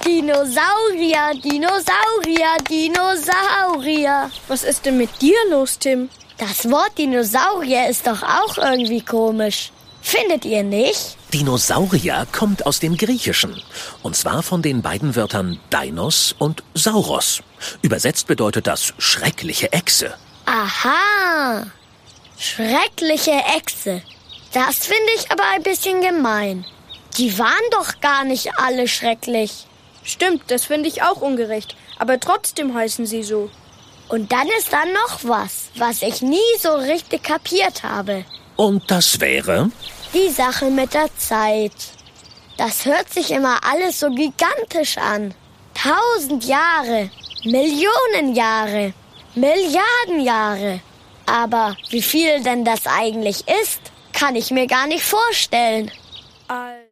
Dinosaurier, Dinosaurier, Dinosaurier. Was ist denn mit dir los, Tim? Das Wort Dinosaurier ist doch auch irgendwie komisch. Findet ihr nicht? Dinosaurier kommt aus dem Griechischen. Und zwar von den beiden Wörtern Deinos und Sauros. Übersetzt bedeutet das schreckliche Echse. Aha, schreckliche Echse. Das finde ich aber ein bisschen gemein. Die waren doch gar nicht alle schrecklich. Stimmt, das finde ich auch ungerecht. Aber trotzdem heißen sie so. Und dann ist da noch was ich nie so richtig kapiert habe. Und das wäre? Die Sache mit der Zeit. Das hört sich immer alles so gigantisch an. 1000 Jahre, Millionen Jahre, Milliarden Jahre. Aber wie viel denn das eigentlich ist, kann ich mir gar nicht vorstellen.